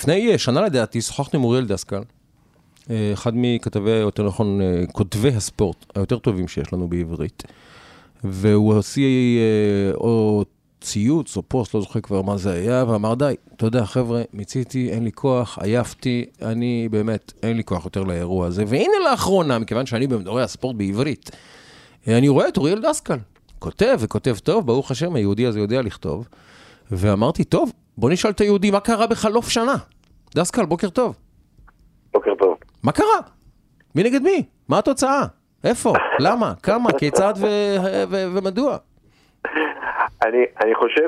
לפני שנה לדעתי, שוחחנו עם אוריאל דסקל, אחד מכתבי, יותר נכון, כותבי הספורט היותר טובים שיש לנו בעברית, והוא עשי או ציוץ או פוסט, לא זוכר כבר מה זה היה, ואמר די, אתה יודע חבר'ה, מיציתי, אין לי כוח, עייפתי, אני באמת, אין לי כוח יותר לאירוע הזה, והנה לאחרונה, מכיוון שאני במדורי הספורט בעברית, אני רואה את אוריאל דסקל, כותב וכותב טוב, ברוך השם, היהודי הזה יודע לכתוב, ואמרתי, טוב, בוא נשאל את היהודי, מה קרה בחלוף שנה? דסקל, בוקר טוב. בוקר טוב. מה קרה? מי נגד מי? מה התוצאה? איפה? למה? כמה? כיצד ומדוע? אני חושב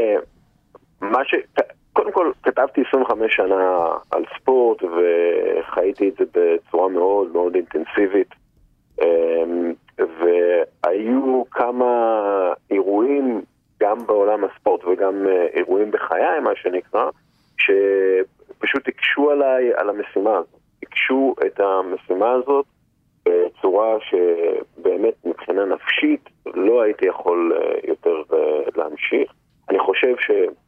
קודם כל כתבתי 25 שנה על ספורט וחייתי את זה בצורה מאוד מאוד אינטנסיבית, והיו כמה אירועים גם בעולם הספורט וגם אירועים בחיי, מה שנקרא, שפשוט הקשו עליי על המשימה הזאת. הקשו את המשימה הזאת בצורה שבאמת מבחינה נפשית לא הייתי יכול יותר להמשיך. אני חושב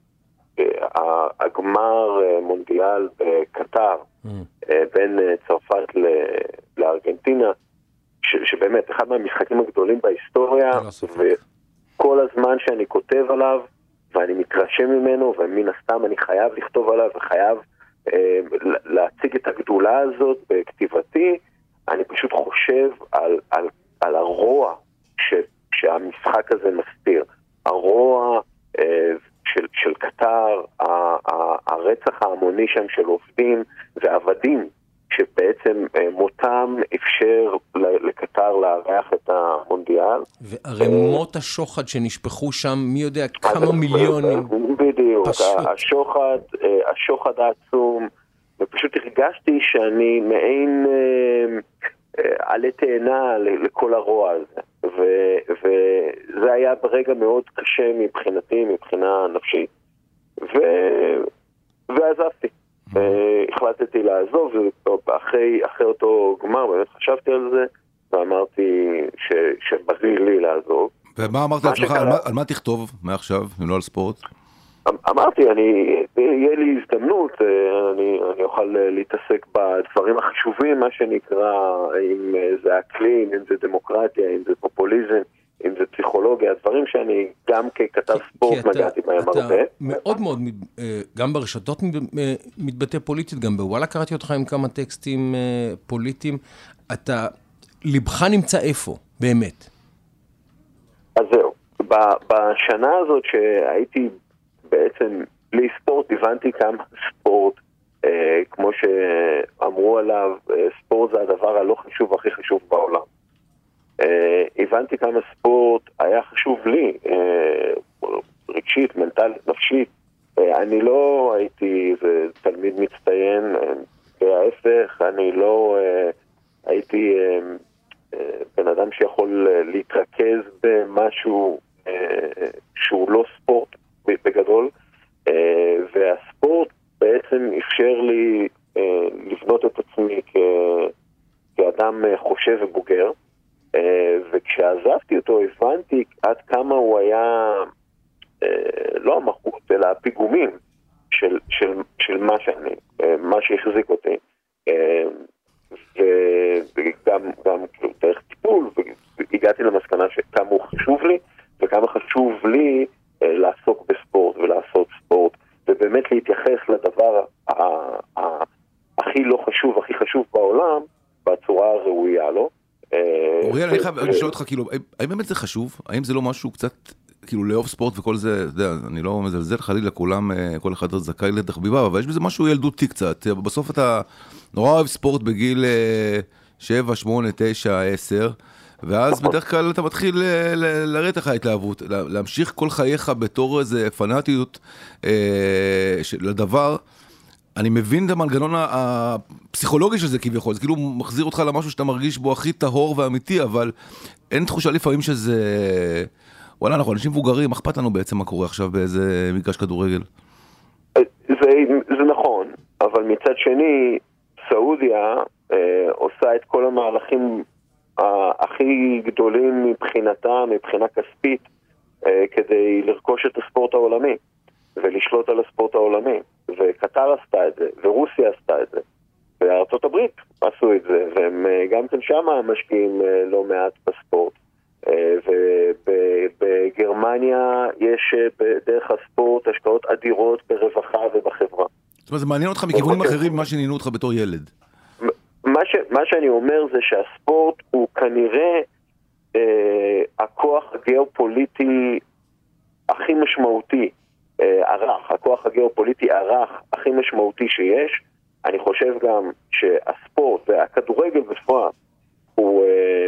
שהגמר מונדיאל בקטר בין צרפת לארגנטינה, שבאמת אחד מהמשחקים הגדולים בהיסטוריה, וכל הזמן שאני כותב עליו ואני מתרשם ממנו, ומן הסתם אני חייב לכתוב עליו וחייב להציג את הגדולה הזאת בכתיבתי, אני פשוט חושב על הרוע שהמשחק הזה מסתיר. הרוע של קטר, הרצח ההמוני שם של עובדים ועבדים, שבעצם מותם אפשר לקטר לארח את המונדיאל. וערימות השוחד שנשפכו שם, מי יודע כמה מיליונים. בדיוק, השוחד העצום, ופשוט הרגשתי שאני מעין עלי תאנה לכל הרוע הזה. וזה היה ברגע מאוד קשה מבחינתי, מבחינה נפשית. ועזבתי. החלטתי לעזוב, ואחרי אותו גמר באמת חשבתי על זה, ואמרתי שבזי לי לעזוב. ומה אמרת לעצמך? על מה תכתוב מעכשיו, אם לא על ספורט? אמרתי, יהיה לי הזדמנות, אני אוכל להתעסק בדברים החשובים, מה שנקרא, אם זה אקלים, אם זה דמוקרטיה, אם זה פופוליזם, אם זה פסיכולוגיה, הדברים שאני גם ככתב ספורט נגעתי בהם הרבה. אתה מאוד מאוד, גם ברשתות מתבטא פוליטית, גם בוואלה קראתי אותך עם כמה טקסטים פוליטיים, לבך נמצא איפה, באמת? אז זהו, בשנה הזאת שהייתי בעצם בלי ספורט, הבנתי כמה ספורט, כמו שאמרו עליו, ספורט זה הדבר הלא חשוב, הכי חשוב בעולם. הבנתי כמה ספורט היה חשוב לי, רגשית, מנטלית, נפשית. אני לא הייתי תלמיד מצטיין, בהפך, אני לא הייתי בן אדם שיכול להתרכז במשהו שהוא לא ספורט בגדול, והספורט בעצם אפשר לי לבנות את עצמי כאדם חושב ובוגר, וכשעזבתי אותו הבנתי עד כמה הוא היה לא המחוץ אלא הפיגומים של מה שאני, מה שהחזיק אותי, וגם דרך טיפול, והגעתי למסקנה שכמה הוא חשוב לי וכמה חשוב לי לעסוק בספורט ולעשות ספורט, ובאמת להתייחס לדבר הכי לא חשוב, הכי חשוב בעולם בצורה הראויה לו. אוריאל, אני חייב לשאול אותך, כאילו, האם באמת זה חשוב? האם זה לא משהו קצת, כאילו, לאהוב ספורט וכל זה, אני לא מזלזל חלילה, כולם, כל אחד זכאי לתחביבה, אבל יש בזה משהו ילדותי קצת. בסוף אתה נורא אוהב ספורט בגיל 7, 8, 9, 10, ואז בדרך כלל אתה מתחיל לראות לך התלהבות, להמשיך כל חייך בתור איזה פנאטיות לדבר. אני מבין את המנגנון הפסיכולוגי של זה כביכול, זה כאילו מחזיר אותך למשהו שאתה מרגיש בו הכי טהור ואמיתי, אבל אין תחושה לפעמים שזה, וואלה, אנחנו אנשים מבוגרים, אכפת לנו בעצם מה קורה עכשיו באיזה מגרש כדורגל. זה נכון, אבל מצד שני, סעודיה עושה את כל המהלכים הכי גדולים מבחינתה, מבחינה כספית, כדי לרכוש את הספורט העולמי. ולשלוט על הספורט העולמי. וקטר עשתה את זה, ורוסיה עשתה את זה, וארצות הברית עשו את זה, והם גם כן שמה משקיעים לא מעט בספורט. ובגרמניה יש בדרך הספורט השקעות אדירות ברווחה ובחברה. זאת אומרת, זה מעניין אותך מכיוונים אחרים ממה שעניינו אותך בתור ילד. מה שאני אומר זה שהספורט הוא כנראה הכוח הגיאופוליטי הכי משמעותי, הכוח הגיאופוליטי הכי משמעותי שיש. אני חושב גם שהספורט והכדורגל בפרט הוא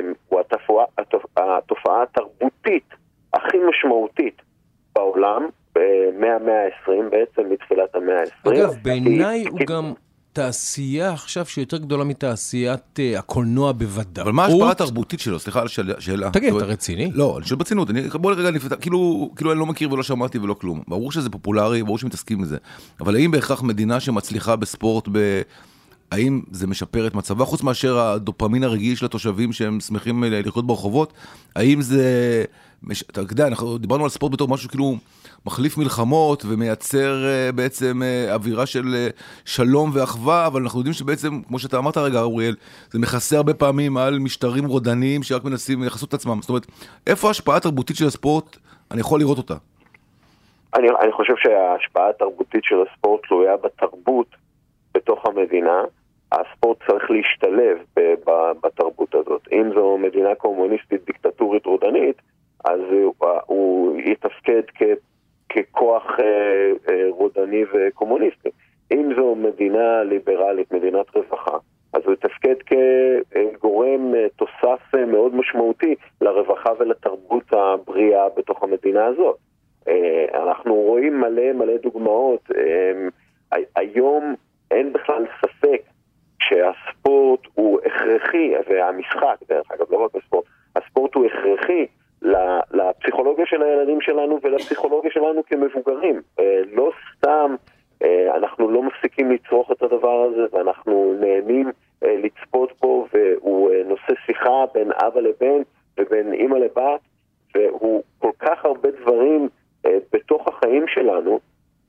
התופעה התרבותית הכי משמעותית בעולם, מהמאה ה-20 בעצם, מתחילת המאה ה-20. אגב, בעיניי הוא גם תעשייה עכשיו שיותר גדולה מתעשיית הקולנוע בוודאות. אבל מה ההשפעה התרבותית שלו? סליחה על השאלה. תגיד, אתה רציני? לא, אני שואל ברצינות. בוא רגע נפתח, כאילו אני לא מכיר ולא שמעתי ולא כלום. ברור שזה פופולרי, ברור שמתעסקים בזה. אבל האם בהכרח מדינה שמצליחה בספורט, האם זה משפר את מצבה, חוץ מאשר הדופמין הרגיל של התושבים שהם שמחים לחיות ברחובות? האם זה, אתה יודע, אנחנו דיברנו על ספורט בתור משהו כאילו מחליף מלחמות ומייצר בעצם אווירה של שלום ואחווה, אבל אנחנו יודעים שבעצם, כמו שאתה אמרת רגע, אוריאל, זה מכסה הרבה פעמים על משטרים רודניים שרק מנסים לחסות את עצמם. זאת אומרת, איפה ההשפעה התרבותית של הספורט? אני יכול לראות אותה. אני חושב שההשפעה התרבותית של הספורט תלויה בתרבות בתוך המדינה. הספורט צריך להשתלב בתרבות הזאת. אם זו מדינה קומוניסטית, דיקטטורית, רודנית, אז הוא יתפקד ככוח רודני וקומוניסטי. אם זו מדינה ליברלית, מדינת רווחה, אז הוא יתפקד כגורם תוסף מאוד משמעותי לרווחה ולתרבות הבריאה בתוך המדינה הזאת. אנחנו רואים מלא דוגמאות. היום אין בכלל ספק שהספורט הוא הכרחי, והמשחק, דרך אגב, לא רק בספורט, הספורט הוא הכרחי לפסיכולוגיה של הילדים שלנו ולפסיכולוגיה שלנו כמבוגרים. לא סתם אנחנו לא מפסיקים לצרוך את הדבר הזה, ואנחנו נהנים לצפות בו, והוא נושא שיחה בין אבא לבן ובין אמא לבת, והוא כל כך הרבה דברים בתוך החיים שלנו,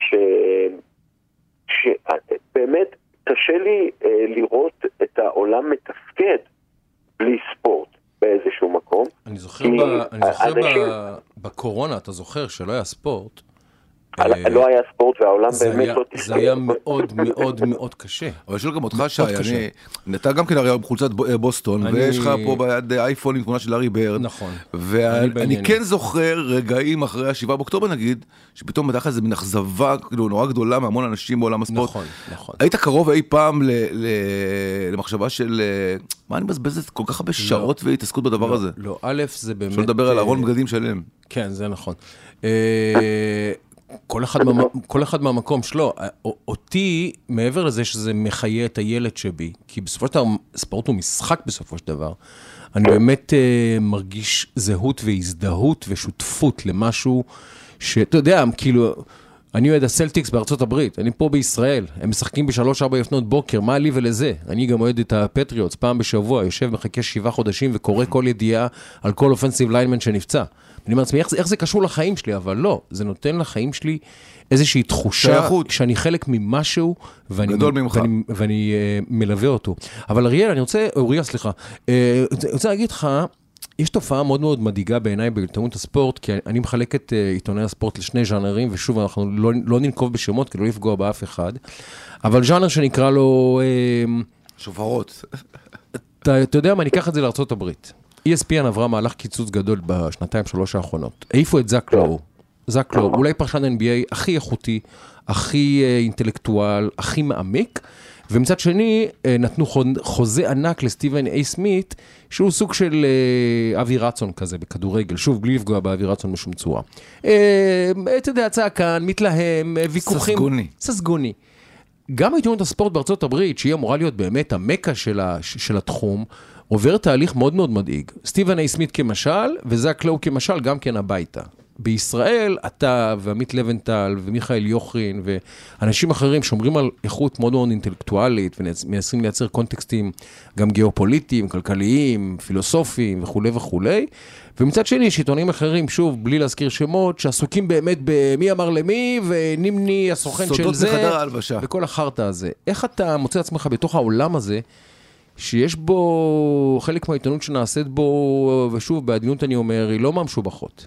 שבאמת קשה לי לראות את העולם מתפקד בלי ספורט באיזשהו מקום. אני זוכר בקורונה, אתה זוכר שלא היה ספורט? לא היה ספורט והעולם באמת לא תפקד. זה היה מאוד מאוד מאוד קשה. אבל שואל גם אותך שי, אתה גם כן הרי בחולצת בוסטון, ויש לך פה ביד אייפון עם תמונה של לארי ברד. נכון. ואני כן זוכר רגעים אחרי 7 באוקטובר נגיד, שפתאום בדרך כלל זה מן אכזבה נורא גדולה מהמון אנשים בעולם הספורט. נכון. היית קרוב אי פעם למחשבה של, מה אני מבזבז כל כך הרבה שעות והתעסקות בדבר הזה? לא, א', זה באמת... שלא לדבר על ארון בגדים שלם. כן, זה נכון. כל אחד מהמקום שלו, אותי, מעבר לזה שזה מחיה את הילד שבי, כי בסופו של דבר, ספורט הוא משחק בסופו של דבר, אני באמת מרגיש זהות והזדהות ושותפות למשהו שאתה יודע, כאילו, אני אוהד הסלטיקס בארצות הברית, אני פה בישראל, הם משחקים ב3-4 לפנות בוקר, מה לי ולזה? אני גם אוהד את הפטריוטס, פעם בשבוע, יושב מחכה 7 חודשים וקורא כל ידיעה על כל אופנסיב ליינמן שנפצע. אני אומר לעצמי, איך זה קשור לחיים שלי? אבל לא, זה נותן לחיים שלי איזושהי תחושה שאני חלק ממשהו, ואני מלווה אותו. אבל אוריה, סליחה, אני רוצה להגיד לך, יש תופעה מאוד מאוד מדאיגה בעיניי בעיתונות הספורט, כי אני מחלק את עיתוני הספורט לשני ז'אנרים, ושוב, אנחנו לא ננקוב בשמות, כי לא לפגוע באף אחד, אבל ז'אנר שנקרא לו... שופרות. אתה יודע מה, אני אקח את זה לארצות הברית. ESPN עברה מהלך קיצוץ גדול ב2-3 האחרונות. העיפו את זק לואו. זק לואו, אולי פרשן NBA הכי איכותי, הכי אינטלקטואל, הכי מעמיק, ומצד שני נתנו חוזה ענק לסטיבן איי סמית, שהוא סוג של אבי רצון כזה בכדורגל, שוב, בלי לפגוע באבי רצון משום צורה. אתה יודע, צעקן, מתלהם, ויכוחים. ססגוני. גם עיתונות הספורט בארצות הברית, שהיא אמורה להיות באמת המקה של התחום, עובר תהליך מאוד מאוד מדאיג. סטיבן איי סמית כמשל, וזק לואו כמשל גם כן הביתה. בישראל, אתה ועמית לבנטל ומיכאל יוחין ואנשים אחרים שומרים על איכות מאוד מאוד אינטלקטואלית ומנסים לייצר קונטקסטים גם גיאופוליטיים, כלכליים, פילוסופיים וכו' וכו'. ומצד שני יש עיתונים אחרים, שוב, בלי להזכיר שמות, שעסוקים באמת במי אמר למי ונימני הסוכן של זה. סודות מחדר ההלבשה. וכל החרטה הזה. איך אתה מוצא עצמך בתוך העולם הזה, שיש בו חלק מהעיתונות שנעשית בו, ושוב, בעדינות אני אומר, היא לא משובחות.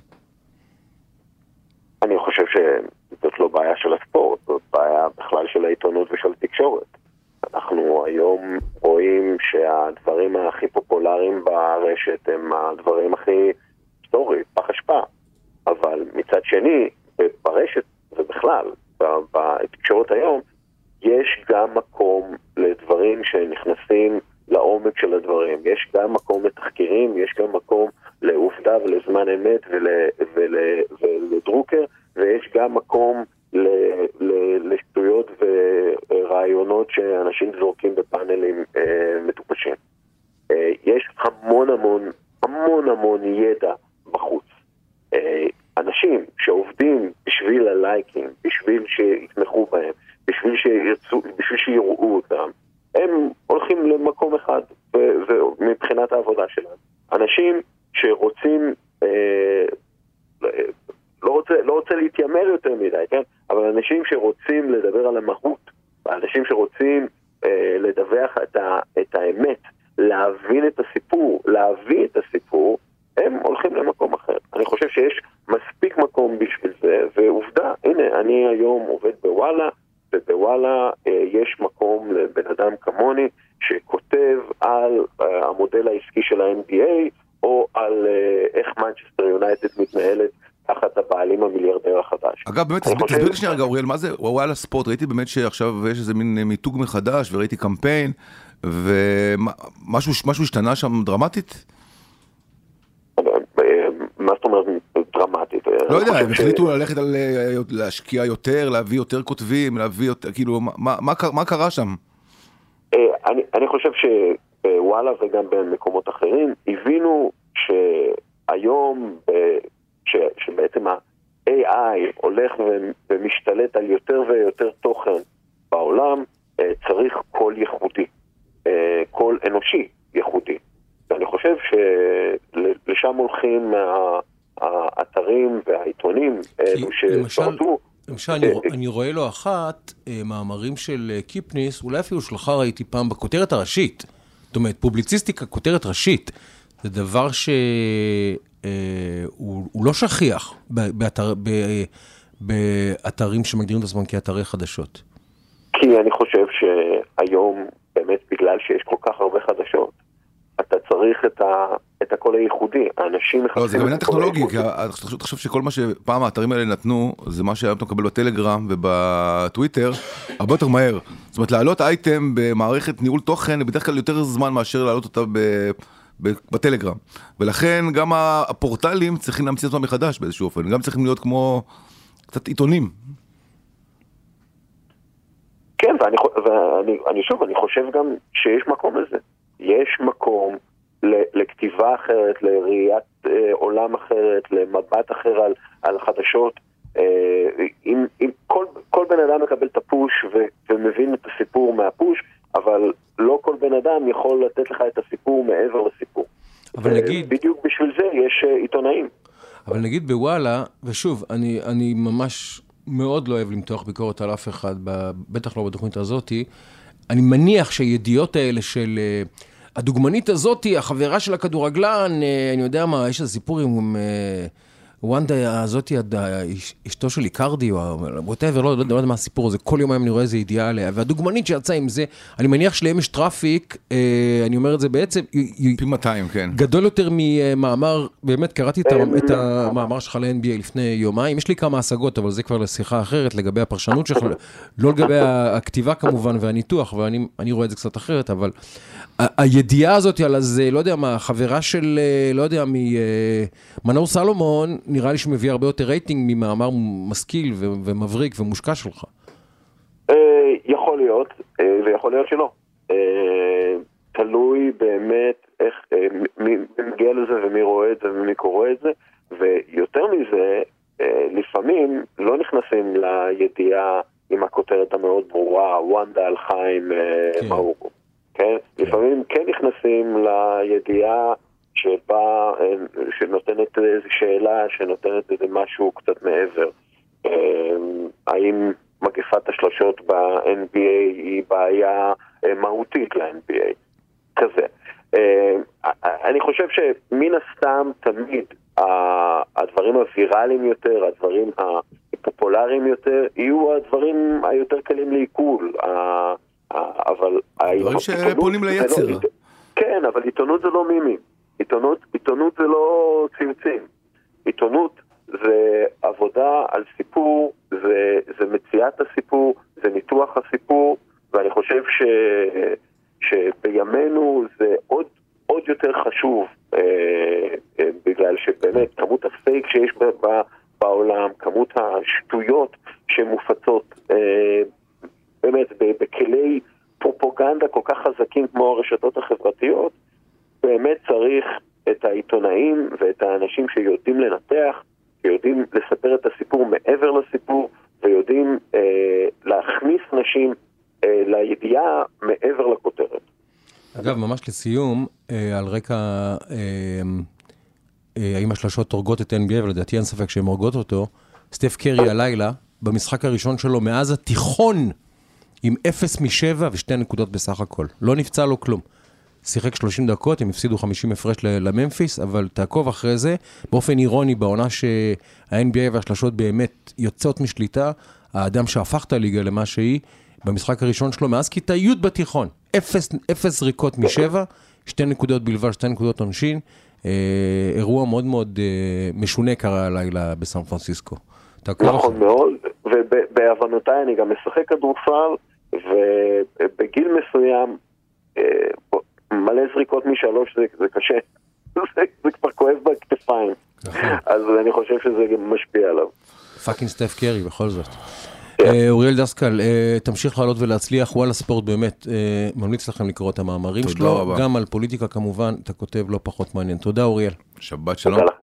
אני חושב שזאת לא בעיה של הספורט, זאת בעיה בכלל של העיתונות ושל התקשורת. אנחנו היום רואים שהדברים הכי פופולריים ברשת הם הדברים הכי היסטוריים, פח אשפה. אבל מצד שני, ברשת ובכלל, בתקשורת היום, יש גם מקום לדברים שנכנסים לעומק של הדברים. יש גם מקום לתחקירים, יש גם מקום לעובדה ולזמן אמת ולדרוקר, ויש גם מקום לשטויות ורעיונות שאנשים זורקים בפאנלים מטופשים. יש המון ידע בחוץ. אנשים שעובדים בשביל הלייקים, בשביל שיתמכו בהם, בשביל שיראו אותם, הם הולכים למקום אחד, ומבחינת העבודה שלהם. אנשים שרוצים, לא רוצה להתיימר יותר מדי, כן? אבל אנשים שרוצים לדבר על המהות, אנשים שרוצים לדווח את האמת, להבין את הסיפור, להביא את הסיפור, הם הולכים למקום אחר. אני חושב שיש מספיק מקום בשביל זה, ועובדה, הנה, אני היום עובד בוואלה, ובוואלה יש מקום לבן אדם כמוני שכותב על המודל העסקי של ה-NBA, או על איך מנצ'סטר יונייטד מתנהלת תחת הבעלים המיליארדר החדש. אגב, באמת, תסביר לי שנייה רגע, אוריאל, מה זה וואלה ספורט? ראיתי באמת שעכשיו יש איזה מין מיתוג מחדש, וראיתי קמפיין, ומשהו השתנה שם דרמטית? מה זאת אומרת דרמטית? לא יודע, הם החליטו ללכת להשקיע יותר, להביא יותר כותבים, להביא יותר, כאילו, מה קרה שם? אני חושב שוואלה וגם במקומות אחרים, הבינו שהיום, שבעצם ה-AI הולך ומשתלט על יותר ויותר תוכן בעולם, צריך קול ייחודי, קול אנושי ייחודי. ואני חושב שלשם הולכים האתרים והעיתונים שפרטו. למשל, אני רואה לו אחת מאמרים של קיפניס, אולי אפילו שלך ראיתי פעם בכותרת הראשית. זאת אומרת, פובליציסטיקה, כותרת ראשית. זה דבר שהוא לא שכיח באתרים שמגדירים את עצמם כאתרי חדשות. כי אני חושב שהיום, באמת בגלל שיש כל כך הרבה חדשות, אתה צריך את הקול הייחודי. האנשים לא, זה גם עניין טכנולוגי, כי אתה חושב שכל מה שפעם האתרים האלה נתנו, זה מה שהיום אתה מקבל בטלגרם ובטוויטר, הרבה יותר מהר. זאת אומרת, להעלות אייטם במערכת ניהול תוכן, בדרך כלל יותר זמן מאשר להעלות אותה בטלגרם. ולכן גם הפורטלים צריכים להמציא אותם מחדש באיזשהו אופן, גם צריכים להיות כמו קצת עיתונים. כן, ואני חושב גם שיש מקום לזה. יש מקום לכתיבה אחרת, לראיית עולם אחרת, למבט אחר על חדשות. אם כל בן אדם מקבל את הפוש ומבין את הסיפור מהפוש, אבל לא כל בן אדם יכול לתת לך את הסיפור מעבר לסיפור. אבל נגיד... בדיוק בשביל זה יש עיתונאים. אבל נגיד בוואלה, ושוב, אני ממש מאוד לא אוהב למתוח ביקורת על אף אחד, בטח לא בתוכנית הזאת, אני מניח שהידיעות האלה של הדוגמנית הזאת, החברה של הכדורגלן, אני יודע מה, יש איזה סיפור עם וונדה הזאת, אשתו של איקרדי, או whatever, לא יודע מה הסיפור הזה, כל יום היום אני רואה איזה ידיעה עליה, והדוגמנית שיצאה עם זה, אני מניח שלהם יש טראפיק, אני אומר את זה בעצם, פי 200, כן. גדול יותר ממאמר, באמת קראתי את המאמר שלך ל-NBA לפני יומיים, יש לי כמה השגות, אבל זה כבר לשיחה אחרת, לגבי הפרשנות שלך, לא לגבי הכתיבה כמובן, והניתוח, ואני רואה את זה קצת אחרת, אבל הידיעה הזאת על זה, לא יודע מה, חברה של, לא יודע, מנור סלומון, נראה לי שמביא הרבה יותר רייטינג ממאמר משכיל ומבריק ומושקע שלך. יכול להיות, ויכול להיות שלא. תלוי באמת איך, מי מגיע לזה ומי רואה את זה ומי קורא את זה, ויותר מזה, חיים מאורו. כן? לפעמים כן נכנסים לידיעה שנותנת איזו שאלה, שנותנת איזה משהו קצת מעבר. האם מגפת השלשות ב-NBA היא בעיה מהותית ל-NBA? כזה. אני חושב שמן הסתם תמיד הדברים הווירליים יותר, הדברים הפופולריים יותר, יהיו הדברים היותר קלים לעיכול. אבל דברים שפונים ליצר. כן, אבל עיתונות זה לא מימים. עיתונות זה לא צמצים. עיתונות זה עבודה על סיפור, זה מציאת הסיפור, זה ניתוח הסיפור, ואני חושב שבימינו זה עוד יותר חשוב, בגלל שבאמת כמות הפייק שיש בעולם, כמות השטויות שמופצות באמת בכלי פרופוגנדה כל כך חזקים כמו הרשתות החברתיות, באמת צריך את העיתונאים ואת האנשים שיודעים לנתח, שיודעים לספר את הסיפור מעבר לסיפור, ויודעים להכניס נשים לידיעה מעבר לכותרת. אגב, ממש לסיום, על רקע האם השלשות הורגות את NBA, ולדעתי אין ספק שהן הורגות אותו, סטף קרי הלילה, במשחק הראשון שלו מאז התיכון, עם 0 מ-7 ו2 נקודות בסך הכל. לא נפצע לו כלום. שיחק 30 דקות, הם הפסידו 50 הפרש לממפיס, אבל תעקוב אחרי זה, באופן אירוני, בעונה שה-NBA והשלשות באמת יוצאות משליטה, האדם שהפך את הליגה למה שהיא, במשחק הראשון שלו, מאז כיתה י' בתיכון, 0 זריקות מ-7, 2 נקודות בלבד, 2 נקודות עונשין, אירוע מאוד מאוד משונה קרה הלילה בסן פרנסיסקו. נכון מאוד, ובהבנותיי אני גם משחק כדורסל, ובגיל מסוים, מלא זריקות מ3 זה קשה, זה כבר כואב בכתפיים, אז אני חושב שזה גם משפיע עליו. פאקינג סטף קרי בכל זאת. אוריאל דסקל, תמשיך לעלות ולהצליח, וואלה ספורט באמת, ממליץ לכם לקרוא את המאמרים שלו, גם על פוליטיקה כמובן, אתה כותב לא פחות מעניין. תודה אוריאל. שבת שלום.